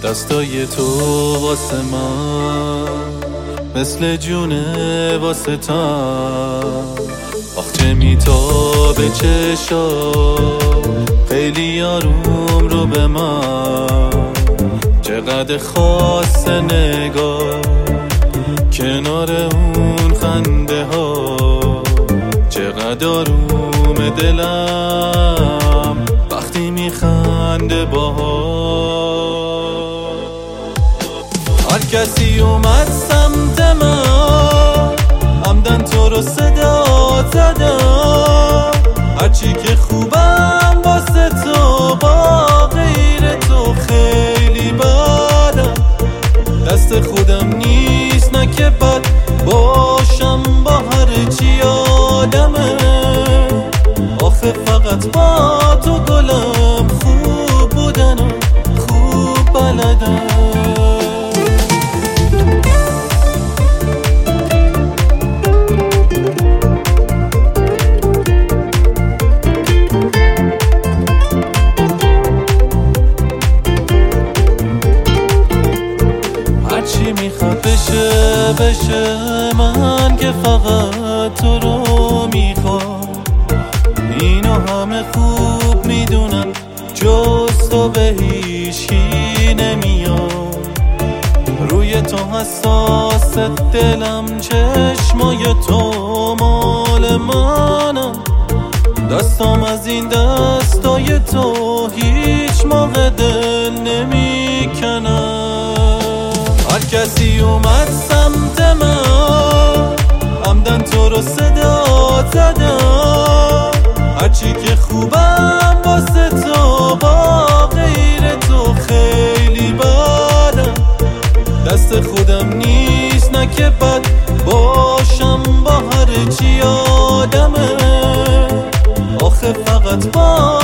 دستای تو واسه من مثل جونه واسه تن، آخ چه میتابه چشا خیلی آروم رو به من، چقدر خاصه نگاه کنار اون خنده ها، چقدر آروم دلم وقتی میخنده باها. هر کسی اومد سمت من عمدن تو رو صدا زدم، هرچی که خوبم واسه تو با غیر تو خیلی بدم، دست خودم نیست نه که بد باشم با هرچی آدمه، آخه فقط با تو گلم خوب بودنم خوب بلدم. هرچی میخواد بشه من که فقط تو رو میخوام، اینو همه خوب میدونن جز تو به هیچی نمیام، روی تو حساس دلم چشمای تو مال منم، دستام از این دستای تو هیچ موقع دل نمیکنم. هر کسی اومد سمت من عمدن تو رو صدا زدم، هرچی که خوبم واسه تو با غیر تو خیلی بدم، دست خودم نیست نه که بد باشم با هرچی آدمه، آخه فقط با